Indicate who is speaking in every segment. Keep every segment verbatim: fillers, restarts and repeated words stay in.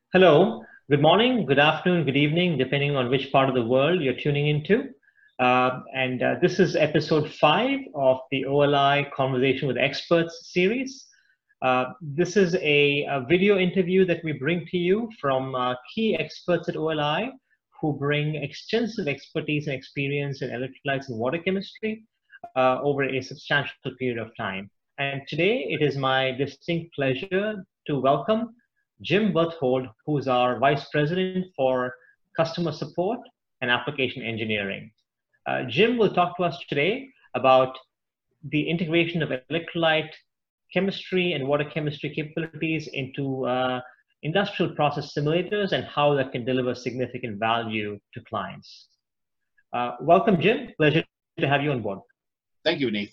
Speaker 1: Hello, good morning, good afternoon, good evening, depending on which part of the world you're tuning into. Uh, and uh, This is episode five of the O L I Conversation with Experts series. Uh, this is a, a video interview that we bring to you from uh, key experts at O L I who bring extensive expertise and experience in electrolytes and water chemistry uh, over a substantial period of time. And today it is my distinct pleasure to welcome Jim Berthold, who's our Vice President for Customer Support and Application Engineering. Uh, Jim will talk to us today about the integration of electrolyte chemistry and water chemistry capabilities into uh, industrial process simulators and how that can deliver significant value to clients. Uh, welcome, Jim. Pleasure to have you on board.
Speaker 2: Thank you, Vineeth.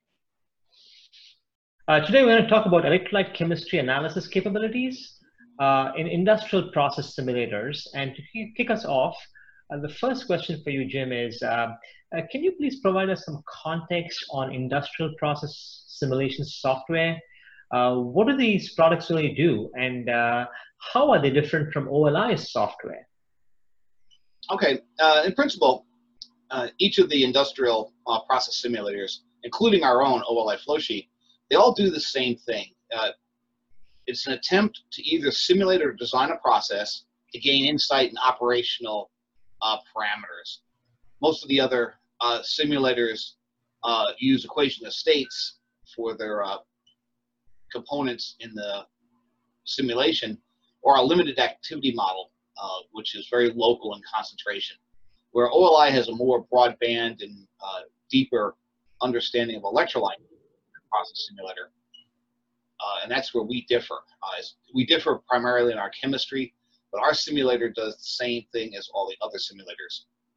Speaker 1: Uh, today, we're going to talk about electrolyte chemistry analysis capabilities Uh, in industrial process simulators. And to kick us off, uh, the first question for you, Jim, is uh, uh, can you please provide us some context on industrial process simulation software? Uh, what do these products really do, and uh, how are they different from O L I's software?
Speaker 2: Okay, uh, in principle, uh, each of the industrial uh, process simulators, including our own O L I flowsheet, they all do the same thing. Uh, It's an attempt to either simulate or design a process to gain insight and operational uh, parameters. Most of the other uh, simulators uh, use equation of states for their uh, components in the simulation, or a limited activity model, uh, which is very local in concentration, where O L I has a more broadband and uh, deeper understanding of electrolyte process simulator. Uh, and that's where we differ. Uh, we differ primarily in our chemistry, but our simulator does the same thing as all the other simulators.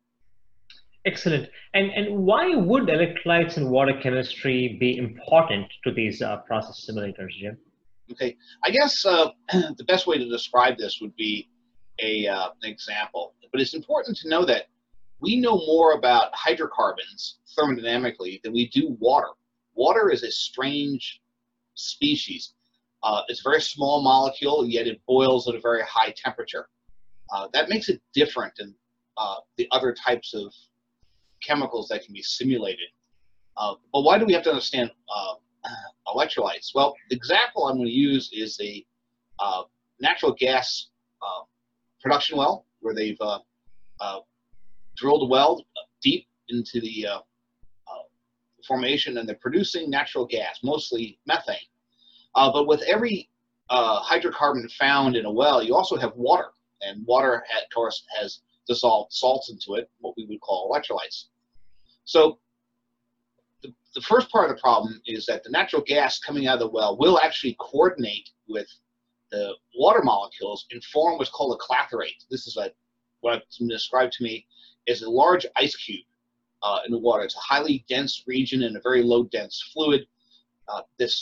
Speaker 1: Excellent. And, and why would electrolytes and water chemistry be important to these uh, process simulators, Jim?
Speaker 2: Okay, I guess uh, the best way to describe this would be a, uh, an example. But it's important to know that we know more about hydrocarbons thermodynamically than we do water. Water is a strange species. Uh, it's a very small molecule, yet it boils at a very high temperature. Uh, that makes it different than uh, the other types of chemicals that can be simulated. Uh, but why do we have to understand uh, electrolytes? Well, the example I'm going to use is a uh, natural gas uh, production well, where they've uh, uh, drilled a well deep into the uh, formation, and they're producing natural gas, mostly methane. Uh, but with every uh, hydrocarbon found in a well, you also have water, and water, of course, has dissolved salts into it, what we would call electrolytes. So the, the first part of the problem is that the natural gas coming out of the well will actually coordinate with the water molecules and form what's called a clathrate. This is a, what's been described to me as a large ice cube Uh, in the water. It's a highly dense region and a very low dense fluid. Uh, this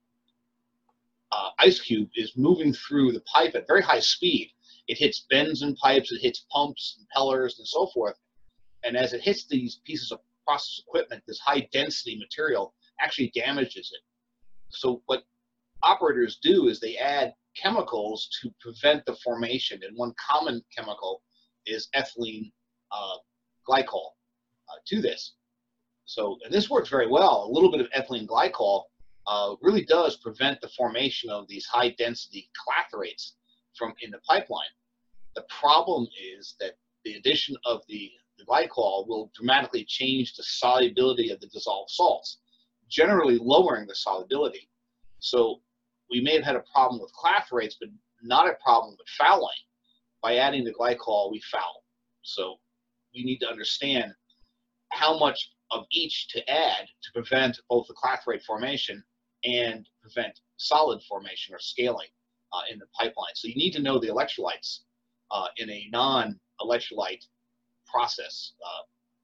Speaker 2: uh, ice cube is moving through the pipe at very high speed. It hits bends in pipes, it hits pumps, impellers, and so forth. And as it hits these pieces of process equipment, this high density material actually damages it. So what operators do is they add chemicals to prevent the formation. And one common chemical is ethylene uh, glycol. Uh, to this. So, and this works very well. A little bit of ethylene glycol uh, really does prevent the formation of these high density clathrates from in the pipeline. The problem is that the addition of the, the glycol will dramatically change the solubility of the dissolved salts, generally lowering the solubility. So we may have had a problem with clathrates, but not a problem with fouling. By adding the glycol, we foul. So we need to understand how much of each to add to prevent both the clathrate formation and prevent solid formation or scaling uh, in the pipeline. So you need to know the electrolytes uh, in a non-electrolyte process. Uh,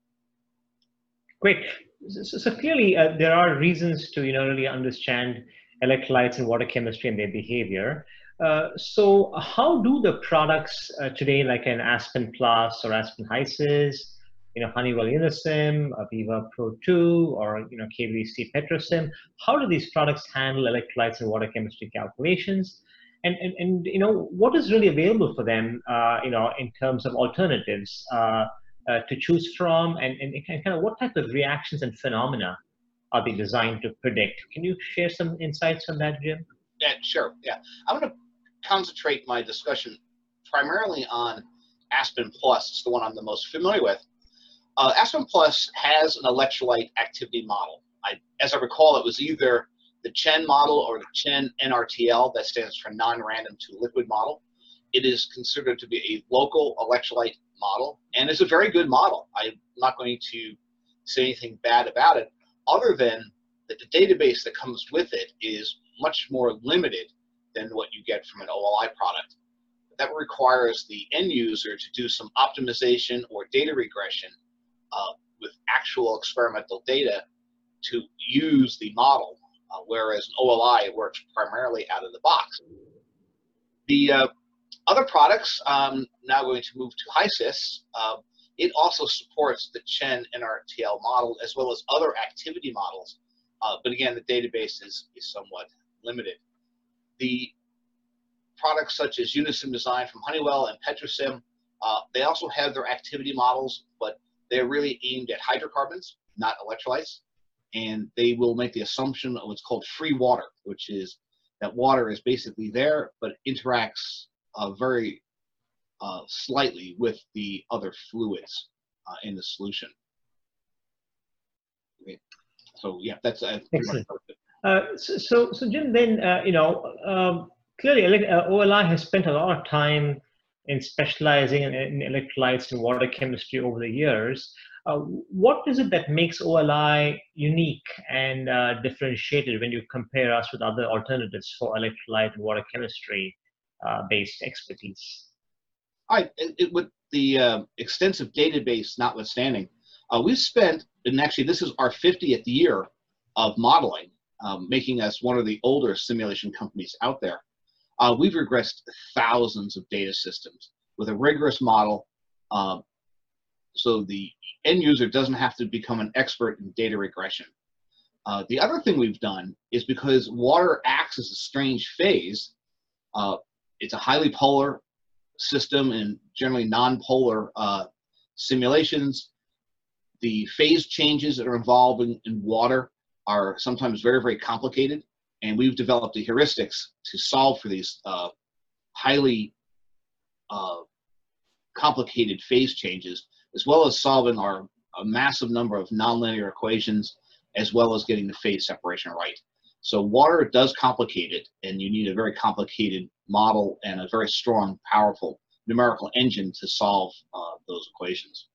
Speaker 1: Great. So, so clearly, uh, there are reasons to you know really understand electrolytes and water chemistry and their behavior. Uh, so how do the products uh, today, like an Aspen Plus or Aspen HYSYS, you know, Honeywell Unisim, Aviva Pro two, or you know, K V C Petrosim, how do these products handle electrolytes and water chemistry calculations? and, and, and you know, what is really available for them, uh, you know, in terms of alternatives uh, uh, to choose from, and, and, and kind of what type of reactions and phenomena are they designed to predict? Can you share some insights on that, Jim?
Speaker 2: Yeah, sure. Yeah, I'm going to concentrate my discussion primarily on Aspen Plus. It's the one I'm the most familiar with. Uh, Aspen Plus has an electrolyte activity model. I, as I recall, it was either the Chen model or the Chen N R T L, that stands for non-random to liquid model. It is considered to be a local electrolyte model, and it's a very good model. I'm not going to say anything bad about it, other than that the database that comes with it is much more limited than what you get from an O L I product. That requires the end user to do some optimization or data regression uh, with actual experimental data to use the model, uh, whereas an O L I works primarily out of the box. The uh, other products, um, now going to move to HYSYS, uh, it also supports the Chen N R T L model as well as other activity models, uh, but again, the database is, is somewhat limited. The products such as Unisim Design from Honeywell and Petrosim, uh, they also have their activity models, but they're really aimed at hydrocarbons, not electrolytes, and they will make the assumption of what's called free water, which is that water is basically there, but interacts uh, very uh, slightly with the other fluids uh, in the solution. Okay. So yeah, that's uh,
Speaker 1: excellent. Uh, so, so, so Jim, then uh, you know, um, clearly uh, O L I has spent a lot of time in specializing in, in electrolytes and water chemistry over the years. Uh, what is it that makes O L I unique and uh, differentiated when you compare us with other alternatives for electrolyte and water chemistry uh, based expertise?
Speaker 2: I, it, it, with the uh, extensive database notwithstanding, uh, we've spent, and actually this is our fiftieth year of modeling, um, making us one of the older simulation companies out there. Uh, we've regressed thousands of data systems with a rigorous model, uh, so the end user doesn't have to become an expert in data regression. Uh, the other thing we've done is, because water acts as a strange phase, uh, it's a highly polar system and generally non-polar uh, simulations. The phase changes that are involved in, in water are sometimes very, very complicated, and we've developed the heuristics to solve for these uh, highly uh, complicated phase changes, as well as solving our a massive number of nonlinear equations, as well as getting the phase separation right. So water does complicate it, and you need a very complicated model and a very strong, powerful numerical engine to solve uh, those equations.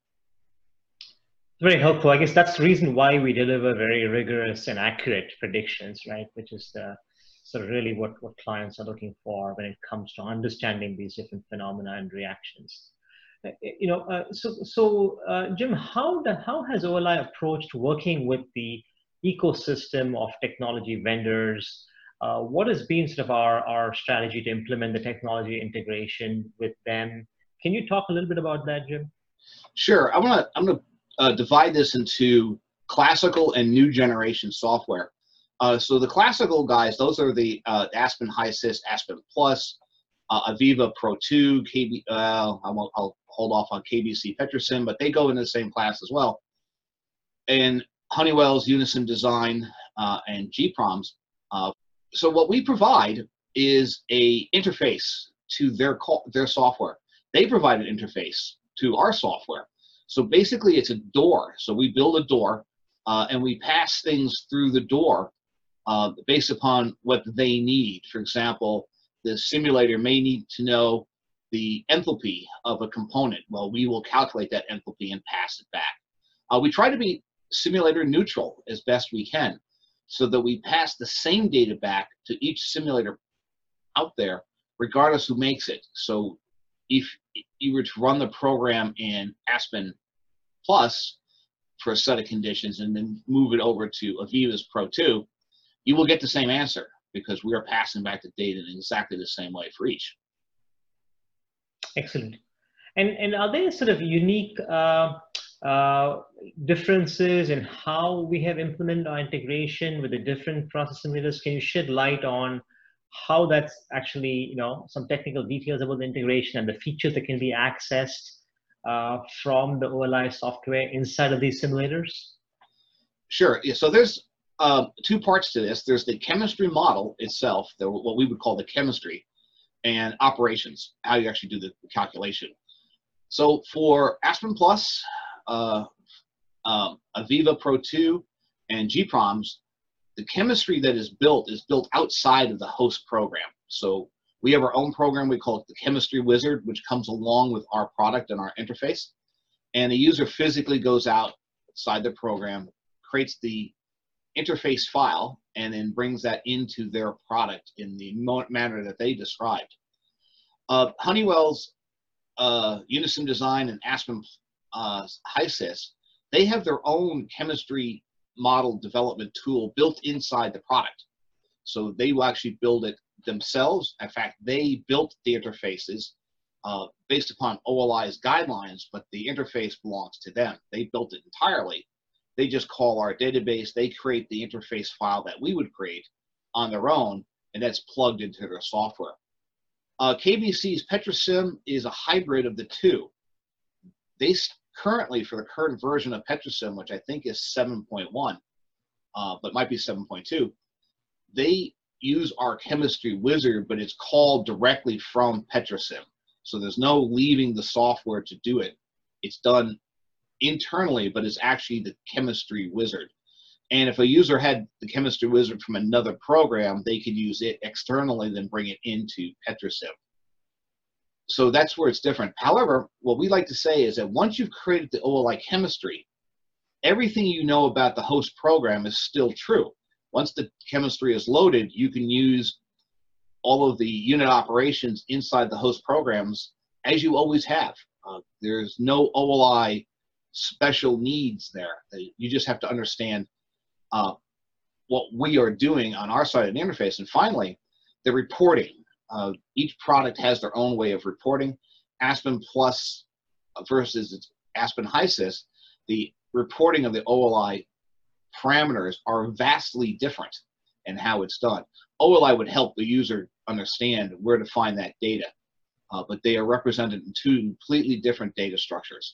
Speaker 1: Very helpful. I guess that's the reason why we deliver very rigorous and accurate predictions, right? Which is the sort of really what, what clients are looking for when it comes to understanding these different phenomena and reactions. You know, uh, so, so uh, Jim, how, the, how has O L I approached working with the ecosystem of technology vendors? Uh, what has been sort of our, our strategy to implement the technology integration with them? Can you talk a little bit about that, Jim?
Speaker 2: Sure. I want to I'm going to uh, divide this into classical and new generation software. Uh, so the classical guys, those are the uh, Aspen HYSYS, Aspen Plus, uh, Aviva Pro two, K B, uh, I won't, I'll hold off on K B C Petrosim, but they go into the same class as well. And Honeywell's Unisim Design uh, and G PROMs. Uh, so what we provide is a interface to their their software. They provide an interface to our software. So basically, it's a door. So we build a door, uh, and we pass things through the door uh, based upon what they need. For example, the simulator may need to know the enthalpy of a component. Well, we will calculate that enthalpy and pass it back. Uh, we try to be simulator neutral as best we can, so that we pass the same data back to each simulator out there, regardless who makes it. So if you were to run the program in Aspen Plus for a set of conditions and then move it over to Aviva's Pro two, you will get the same answer, because we are passing back the data in exactly the same way for each.
Speaker 1: Excellent. And, and are there sort of unique uh, uh, differences in how we have implemented our integration with the different process simulators? Can you shed light on how that's actually, you know, some technical details about the integration and the features that can be accessed uh, from the O L I software inside of these simulators?
Speaker 2: Sure. Yeah, so there's uh, two parts to this. There's the chemistry model itself, the, what we would call the chemistry, and operations, how you actually do the calculation. So for Aspen Plus, uh, um, Aviva Pro two, and G PROMs, the chemistry that is built is built outside of the host program. So we have our own program, we call it the Chemistry Wizard, which comes along with our product and our interface. And the user physically goes outside the program, creates the interface file, and then brings that into their product in the manner that they described. Uh, Honeywell's uh, Unison Design and Aspen uh, HYSYS, they have their own chemistry model development tool built inside the product. So they will actually build it themselves. In fact, they built the interfaces uh, based upon O L I's guidelines, but the interface belongs to them. They built it entirely. They just call our database, they create the interface file that we would create on their own, and that's plugged into their software. Uh, K B C's Petrosim is a hybrid of the two. They currently, for the current version of Petrosim, which I think is seven point one, uh, but might be seven point two, they use our Chemistry Wizard, but it's called directly from Petrosim. So there's no leaving the software to do it. It's done internally, but it's actually the Chemistry Wizard. And if a user had the Chemistry Wizard from another program, they could use it externally, then bring it into Petrosim. So that's where it's different. However, what we like to say is that once you've created the O L I chemistry, everything you know about the host program is still true. Once the chemistry is loaded, you can use all of the unit operations inside the host programs as you always have. Uh, there's no O L I special needs there. You just have to understand uh, what we are doing on our side of the interface. And finally, the reporting. Uh, each product has their own way of reporting. Aspen Plus versus its Aspen HYSYS, the reporting of the O L I parameters are vastly different in how it's done. O L I would help the user understand where to find that data, uh, but they are represented in two completely different data structures.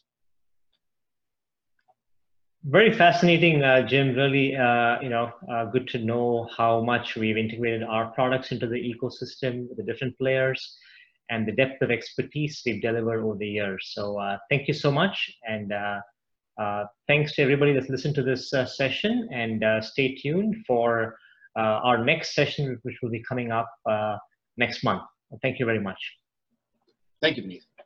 Speaker 1: Very fascinating, uh, Jim. Really, uh, you know, uh, good to know how much we've integrated our products into the ecosystem, the different players, and the depth of expertise we've delivered over the years. So uh, thank you so much, and uh, uh, thanks to everybody that's listened to this uh, session. And uh, stay tuned for uh, our next session, which will be coming up uh, next month. Thank you very much.
Speaker 2: Thank you, Vineet.